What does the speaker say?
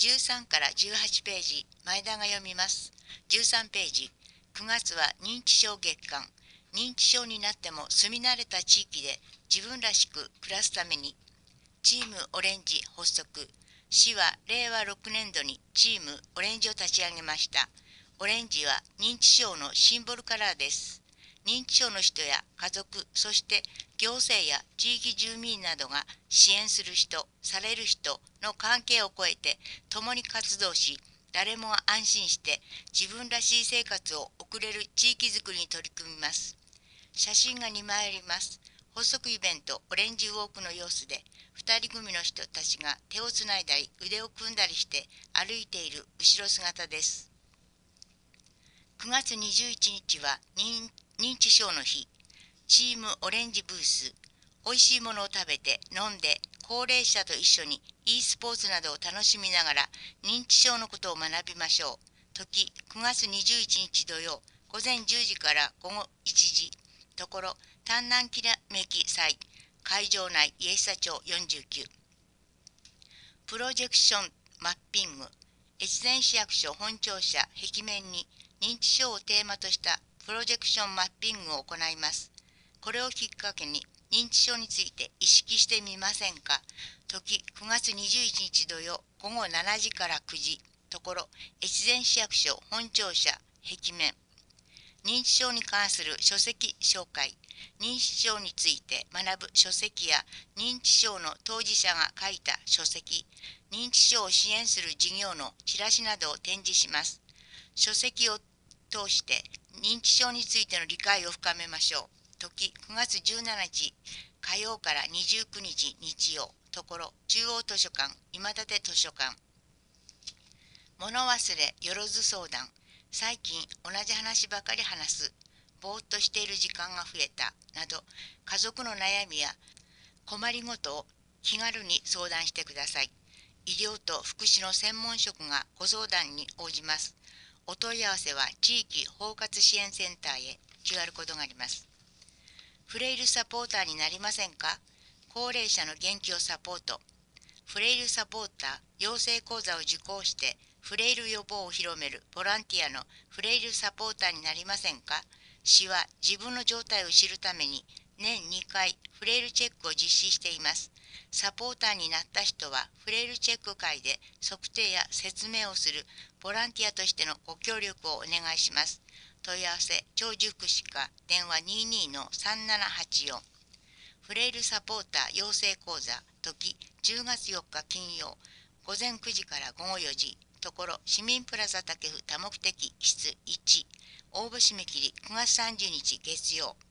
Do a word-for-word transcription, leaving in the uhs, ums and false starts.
じゅうさんからじゅうはちページ、前田が読みます。じゅうさんページ、くがつは認知症月間。認知症になっても住み慣れた地域で自分らしく暮らすために、チームオレンジ発足。市はれいわろくねんどにチームオレンジを立ち上げました。オレンジは認知症のシンボルカラーです。認知症の人や家族、そして行政や地域住民などが支援する人、される人の関係を超えて共に活動し、誰もが安心して自分らしい生活を送れる地域づくりに取り組みます。写真がにまいあります。発足イベントオレンジウォークの様子で、ふたり組の人たちが手をつないだり腕を組んだりして歩いている後ろ姿です。くがつにじゅういちにちは 認, 認知症の日。チームオレンジブース。おいしいものを食べて飲んで高齢者と一緒に e スポーツなどを楽しみながら認知症のことを学びましょう。時くがつにじゅういちにち土曜午前じゅうじから午後いちじ。ところ丹南きらめき祭。会場内家久町よんじゅうきゅう。プロジェクションマッピング。越前市役所本庁舎壁面に認知症をテーマとしたプロジェクションマッピングを行います。これをきっかけに認知症について意識してみませんか。時くがつにじゅういちにち土曜午後しちじからくじ。ところ越前市役所本庁舎壁面。認知症に関する書籍紹介。認知症について学ぶ書籍や認知症の当事者が書いた書籍、認知症を支援する事業のチラシなどを展示します。書籍を通して認知症についての理解を深めましょう。時くがつじゅうしちにち火曜からにじゅうくにち日曜。ところ中央図書館今立図書館。物忘れよろず相談。最近同じ話ばかり話す、ぼーっとしている時間が増えたなど、家族の悩みや困りごとを気軽に相談してください。医療と福祉の専門職がご相談に応じます。お問い合わせは地域包括支援センターへ。 キューアール コードがあります。フレイルサポーターになりませんか。高齢者の元気をサポート。フレイルサポーター養成講座を受講してフレイル予防を広めるボランティアのフレイルサポーターになりませんか。市は自分の状態を知るために年にかいフレイルチェックを実施しています。サポーターになった人はフレイルチェック会で測定や説明をするボランティアとしてのご協力をお願いします。問い合わせ長寿福祉課電話 にじゅうにのさんななはちよん。フレイルサポーター養成講座時じゅうがつよっか金曜午前くじから午後よじ。ところ市民プラザ竹府多目的室いち。応募締め切りくがつさんじゅうにち月曜。